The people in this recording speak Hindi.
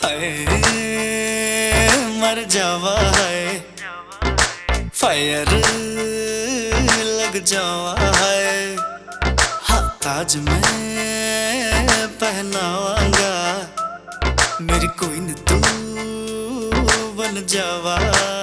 हाय मर जावा है, फायर लग जावा है। हाँ ताज मैं पहनावांगा, मेरी कोई न तू बन जावा।